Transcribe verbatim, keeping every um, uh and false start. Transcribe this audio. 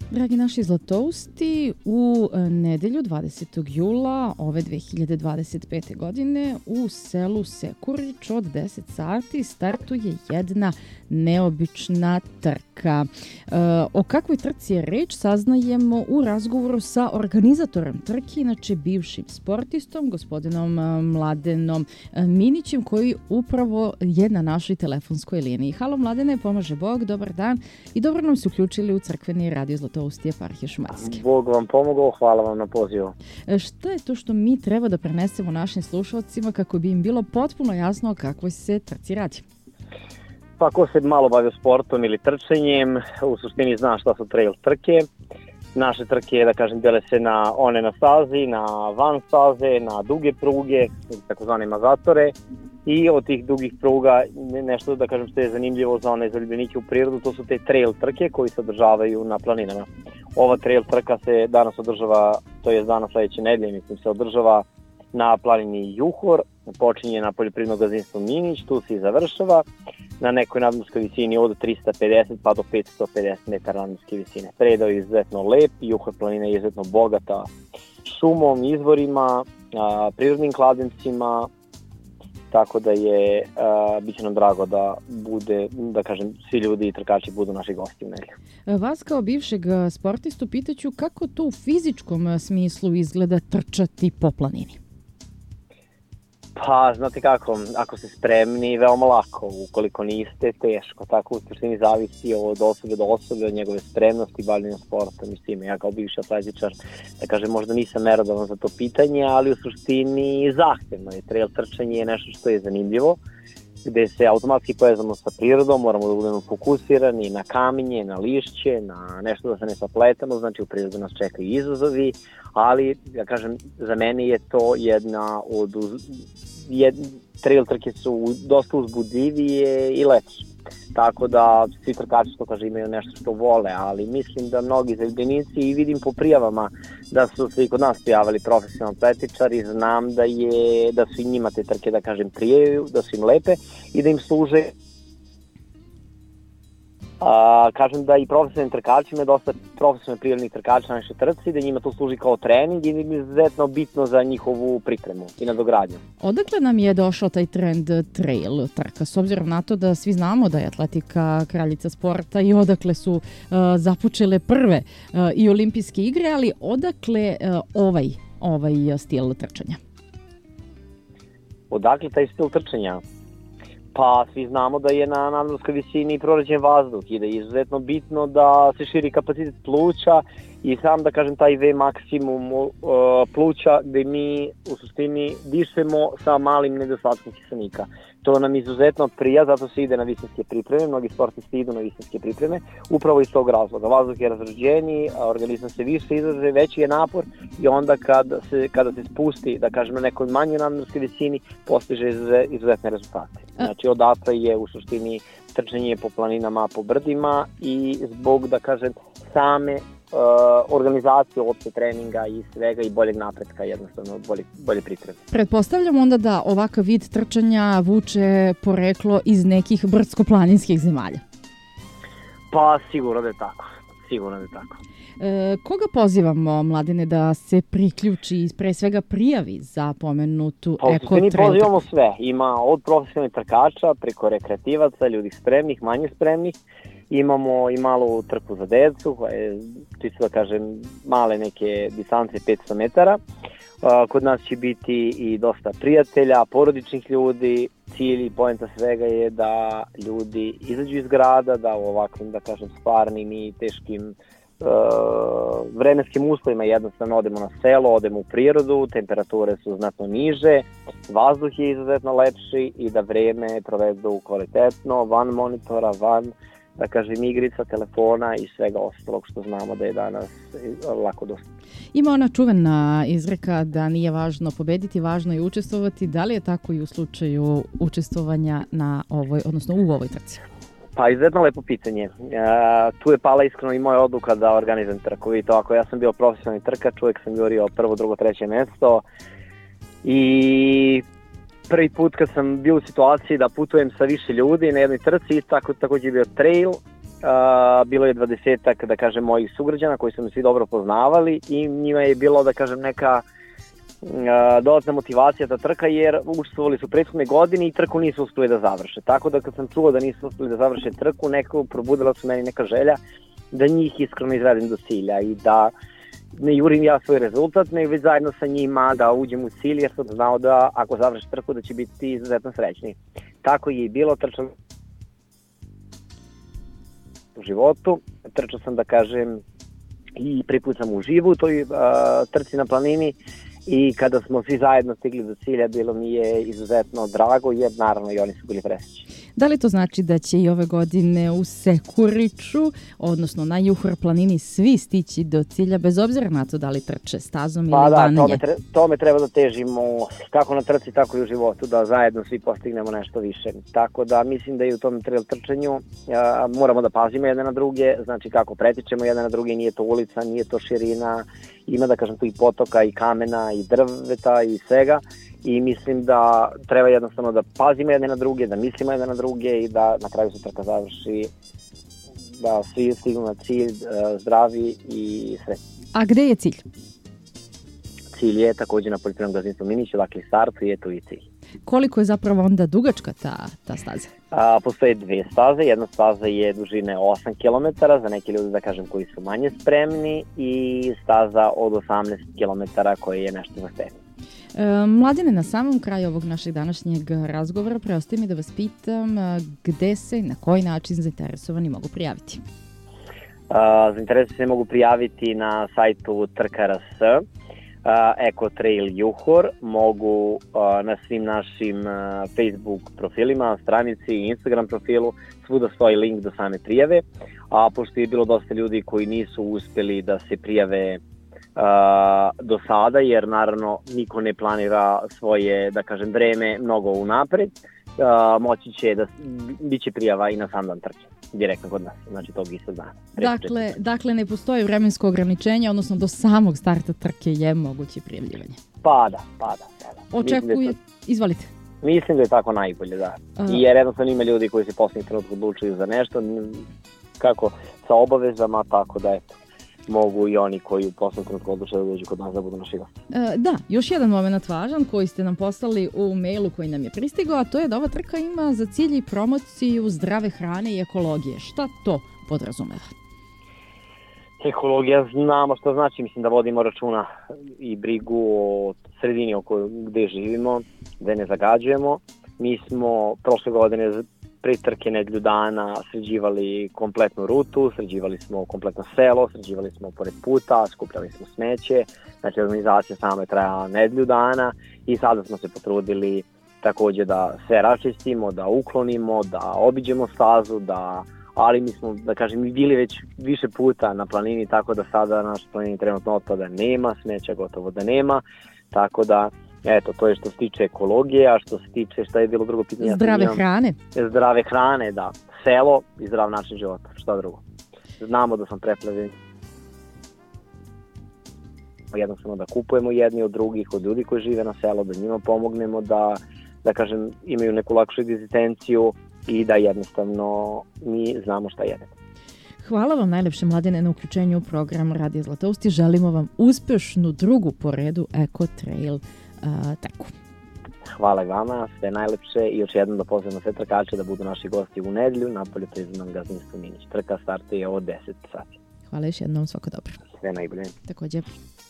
Dragi naši zlatousti, u nedelju dvadesetog jula ove dve hiljade dvadeset pete. godine u selu Sekurić od deset sati startuje jedna neobična trka. E, o kakvoj trci je reč saznajemo u razgovoru sa organizatorom trke, inače bivšim sportistom, gospodinom Mladenom Minićem, koji upravo je na našoj telefonskoj liniji. Halo Mladene, pomaže Bog, dobar dan i dobro nam se uključili u crkveni radio Zlatoust eparhije Šumadske. Bog vam pomogao, hvala vam na pozivu. E, šta je to što mi treba da prenesemo našim slušalcima kako bi im bilo potpuno jasno o kakvoj se trci radi? Pa ko se malo bavio sportom ili trčanjem, u suštini zna šta su trail trke. Naše trke, da kažem, dele se na one na stazi, na van staze, na duge pruge, takozvane mazatore. I od tih dugih pruga nešto, da kažem, što je zanimljivo za one zaljubljenike u prirodu, to su te trail trke koji se održavaju na planinama. Ova trail trka se danas održava, to je danas sledeće nedelje, mislim, se održava na planini Juhor, počinje na poljoprivrednom gazdinstvu Minić, tu se i završava na nekoj nadmorskoj visini od trista pedeset pa do petsto pedeset metara nadmorske visine. Predao je izuzetno lep, Juhor planina je izuzetno bogata šumom, izvorima, a, prirodnim kladencima, tako da je, a, bit će nam drago da bude, da kažem, svi ljudi i trkači budu naši gosti u nedelju. Vas kao bivšeg sportistu pitaću kako to u fizičkom smislu izgleda trčati po planini? Pa, znate kako, ako ste spremni, veoma lako, ukoliko niste, teško, tako u suštini zavisi od osobe do osobe, od njegove spremnosti, bavljenja sportom i svime. Ja kao bivši atletičar, da kažem, možda nisam merodavan za to pitanje, ali u suštini zahtevno je. Trail trčanje je nešto što je zanimljivo, gde se automatski povezamo sa prirodom, moramo da budemo fokusirani na kamenje, na lišće, na nešto da se ne sapletamo, znači u prirodu nas čekaju izazovi, ali, ja kažem, za mene je to jedna od... Jed, trail trke su dosta uzbudljivije i lepše. Tako da svi trkači, što kaže, imaju nešto što vole, ali mislim da mnogi zaljubljenici, i vidim po prijavama da su se i kod nas prijavali profesionalni atletičari, znam da je da su i njima te trke, da kažem, prijevaju, da su im lepe i da im služe. A, kažem da i profesionalnim trkačima je dosta profesionalnih prijavljenih trkača na našoj trci, da njima to služi kao trening i je izuzetno bitno za njihovu pripremu i nadogradnju. Odakle nam je došao taj trend trail trka, s obzirom na to da svi znamo da je atletika kraljica sporta i odakle su uh, započele prve uh, i olimpijske igre, ali odakle uh, ovaj, ovaj stil trčanja? Odakle taj stil trčanja? Pa svi znamo da je na nadmorskoj visini proređen vazduh i da je izuzetno bitno da se širi kapacitet pluća i sam, da kažem, taj V maksimum uh, pluća gde mi u suštini dišemo sa malim nedostatkom kiselnika. To nam izuzetno prija, zato se ide na visinske pripreme, mnogi sportisti idu na visinske pripreme, upravo iz tog razloga. Vazduh je razređeniji, organizam se više izraže, veći je napor i onda kada se, kada se spusti, da kažem, na nekoj manjoj nadmorskoj visini, postiže izuzetne rezultate. Znači, odatle je u suštini trčanje po planinama, po brdima i zbog, da kažem, same Uh, organizacije opšte treninga i svega i boljeg napretka, jednostavno bolje, bolje pripreme. Pretpostavljam onda da ovakav vid trčanja vuče poreklo iz nekih brdsko-planinskih zemalja. Pa sigurno da je tako. Sigurno da je tako. E, koga pozivamo, Mladene, da se priključi i pre svega prijavi za pomenutu pa, eko trail? Mi pozivamo sve. Ima od profesionalnih trkača, preko rekreativaca, ljudi spremnih, manje spremnih. Imamo i malu trku za decu, koja je, čisto da kažem, male neke distance petsto metara. Kod nas će biti i dosta prijatelja, porodičnih ljudi. Cilj i poenta svega je da ljudi izađu iz grada, da u ovakvim, da kažem, stvarnim i teškim uh, vremenskim uslovima jednostavno odemo na selo, odemo u prirodu, temperature su znatno niže, vazduh je izuzetno lepši i da vreme provedu kvalitetno, van monitora, van, da kažem, igrica, telefona i svega ostalog što znamo da je danas lako dostupno. Ima ona čuvena izreka da nije važno pobediti, važno je učestvovati. Da li je tako i u slučaju učestvovanja na ovoj, odnosno u ovoj trci? Pa izuzetno lepo pitanje. E, tu je pala iskreno i moja odluka da organizujem trku. I to ako ja sam bio profesionalni trkač, uvijek sam jurio prvo, drugo, treće mesto i prvi put kad sam bio u situaciji da putujem sa više ljudi na jednoj trci, tako, također je bio trail, Uh, bilo je dvadesetak, da kažem, mojih sugrađana koji su me svi dobro poznavali i njima je bilo, da kažem, neka uh, dodatna motivacija ta trka, jer učestvovali su prethodne godine i trku nisu uspeli da završe. Tako da kad sam čuo da nisu uspeli da završe trku, neko probudila su meni neka želja da njih iskreno izvedem do cilja i da ne jurim ja svoj rezultat, nego već zajedno sa njima da uđem u cilj, jer sam znao da ako završi trku da će biti izuzetno srećni. Tako je i bilo, trčao u životu, trčao sam, da kažem, i prvi put sam uživo u toj uh, trci na planini i kada smo svi zajedno stigli do cilja, bilo mi je izuzetno drago, jer naravno i oni su bili presrećni. Da li to znači da će i ove godine u Sekuriću, odnosno na Juhor planini, svi stići do cilja, bez obzira na to da li trče stazom pa ili da, vananje? Pa da, tome treba da težimo kako na trci, tako i u životu, da zajedno svi postignemo nešto više. Tako da mislim da i u tom trail trčanju a, moramo da pazimo jedne na druge, znači kako pretičemo jedne na druge, nije to ulica, nije to širina, ima, da kažem, tu i potoka, i kamena, i drveta, i svega. I mislim da treba jednostavno da pazimo jedne na druge, da mislimo jedne na druge i da na kraju se trka završi, da svi stignu na cilj, zdravi i sretni. A gde je cilj? Cilj je takođe na poljoprivrednom gazdinstvu Minić, dakle startu je tu i cilj. Koliko je zapravo onda dugačka ta, ta staza? A, postoje dve staze, jedna staza je dužine osam kilometara, za neke ljude, da kažem, koji su manje spremni, i staza od osamnaest kilometara koja je nešto zahtevnija. E, Mladine, na samom kraju ovog našeg današnjeg razgovora preostaje mi da vas pitam gde se i na koji način zainteresovani mogu prijaviti. A, zainteresovani se mogu prijaviti na sajtu Trka.rs, Eco Trail Juhor, mogu uh, na svim našim uh, Facebook profilima, stranici i Instagram profilu, svuda stoji link do same prijave, a pošto je bilo dosta ljudi koji nisu uspeli da se prijave uh, do sada, jer naravno niko ne planira svoje, da kažem, vreme mnogo unapred, uh, moći će da biće prijava i na sam dan trke, direktno kod nas, znači tog istog dana. Dakle, dakle, ne postoji vremensko ograničenje, odnosno do samog starta trke je moguće prijavljivanje. Pa da, pa da. Pa da. Očekuje, da izvolite. Mislim da je tako najbolje, da. Uh, I jer jednostavno ima ljudi koji se posljednji trenutku odlučuju za nešto, kako sa obavezama, tako da eto, mogu i oni koji u posljednji trenutku odlučuju da dođu kod nas da budu naši gosti. Uh, da, još jedan moment važan koji ste nam poslali u mailu koji nam je pristigao, a to je da ova trka ima za cilj i promociju zdrave hrane i ekologije. Šta to podrazumeva? Ekologija, znamo što znači, mislim da vodimo računa i brigu o sredini oko gde živimo, gde ne zagađujemo. Mi smo prošle godine pre trke nedelju dana sređivali kompletnu rutu, sređivali smo kompletno selo, sređivali smo pored puta, skupljali smo smeće, znači organizacija sama je trajala nedelju dana i sada smo se potrudili takođe da sve raščistimo, da uklonimo, da obiđemo stazu, da ali mi smo, da kažem, bili već više puta na planini, tako da sada naš planini trenutno otpada nema, smeća gotovo da nema, tako da, eto, to je što se tiče ekologije, a što se tiče, šta je bilo drugo pitanje? Zdrave imam, hrane. Zdrave hrane, da. Selo i zdrav način života, šta drugo. Znamo da sam preplavljen. Jednostavno da kupujemo jedni od drugih, od ljudi koji žive na selu, da njima pomognemo da, da kažem, imaju neku lakšu egzistenciju i da jednostavno mi znamo šta jedemo. Hvala vam najlepše, Mladene, na uključenju u program Radio Zlatousti. Želimo vam uspešnu drugu po redu Eco Trail uh, trku. Hvala i vama, sve najlepše i još jednom da pozivamo sve trkače da budu naši gosti u nedelju na poljoprivrednom gazdinstvu Minić. Trka startuje od deset sati. Hvala još jednom, svako dobro. Sve najbolje. Takođe.